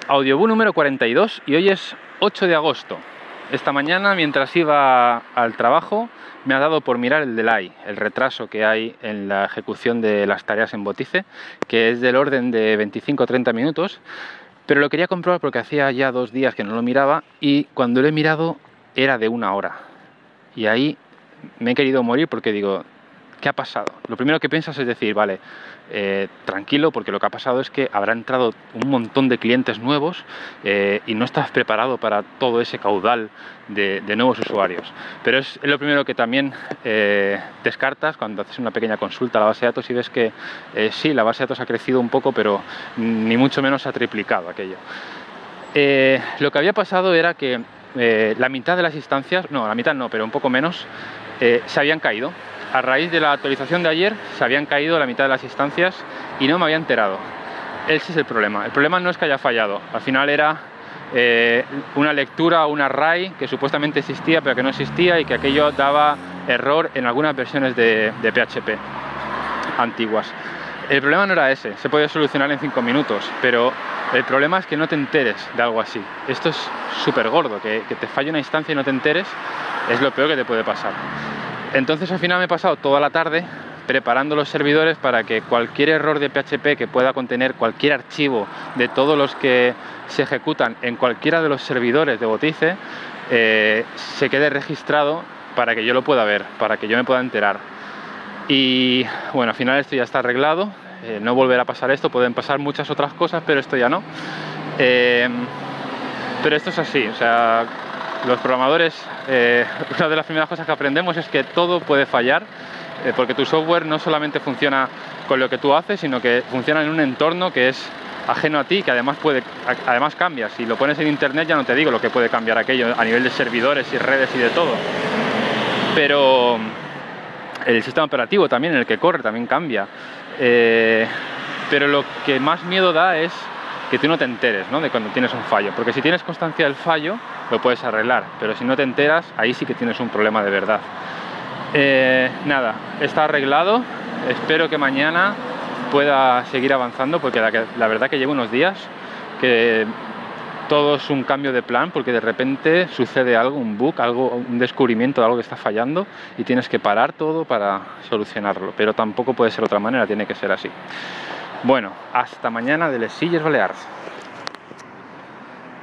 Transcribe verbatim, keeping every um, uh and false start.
Audiobook número cuarenta y dos y hoy es ocho de agosto. Esta mañana, mientras iba al trabajo, me ha dado por mirar el delay, el retraso que hay en la ejecución de las tareas en Botice, que es del orden de veinticinco a treinta minutos, pero lo quería comprobar porque hacía ya dos días que no lo miraba y cuando lo he mirado era de una hora. Y ahí me he querido morir porque digo, ¿qué ha pasado? Lo primero que piensas es decir, vale, eh, tranquilo, porque lo que ha pasado es que habrá entrado un montón de clientes nuevos eh, y no estás preparado para todo ese caudal de, de nuevos usuarios. Pero es, es lo primero que también eh, descartas cuando haces una pequeña consulta a la base de datos y ves que eh, sí, la base de datos ha crecido un poco, pero ni mucho menos ha triplicado aquello. Eh, lo que había pasado era que eh, la mitad de las instancias, no, la mitad no, pero un poco menos, eh, se habían caído. A raíz de la actualización de ayer se habían caído la mitad de las instancias y no me había enterado. Ese es el problema. El problema no es que haya fallado. Al final era eh, una lectura, un array que supuestamente existía pero que no existía y que aquello daba error en algunas versiones de, de P H P antiguas. El problema no era ese, se podía solucionar en cinco minutos, pero el problema es que no te enteres de algo así. Esto es súper gordo, que, que te falle una instancia y no te enteres es lo peor que te puede pasar. Entonces al final me he pasado toda la tarde preparando los servidores para que cualquier error de P H P que pueda contener cualquier archivo de todos los que se ejecutan en cualquiera de los servidores de Botice eh, se quede registrado para que yo lo pueda ver, para que yo me pueda enterar. Y bueno, al final esto ya está arreglado, eh, no volverá a pasar esto, pueden pasar muchas otras cosas, pero esto ya no. Eh, pero esto es así, o sea, los programadores, eh, una de las primeras cosas que aprendemos es que todo puede fallar, eh, porque tu software no solamente funciona con lo que tú haces, sino que funciona en un entorno que es ajeno a ti, que además puede, además cambia. Si lo pones en internet ya no te digo lo que puede cambiar aquello a nivel de servidores y redes y de todo. Pero el sistema operativo también en el que corre también cambia. Eh, pero lo que más miedo da es que tú no te enteres, ¿no?, de cuando tienes un fallo, porque si tienes constancia del fallo lo puedes arreglar, pero si no te enteras ahí sí que tienes un problema de verdad. Eh, nada, está arreglado, espero que mañana pueda seguir avanzando porque la, la verdad que llevo unos días que todo es un cambio de plan porque de repente sucede algo, un bug, algo, un descubrimiento de algo que está fallando y tienes que parar todo para solucionarlo, pero tampoco puede ser de otra manera, tiene que ser así. Bueno, hasta mañana de les Illes Balears.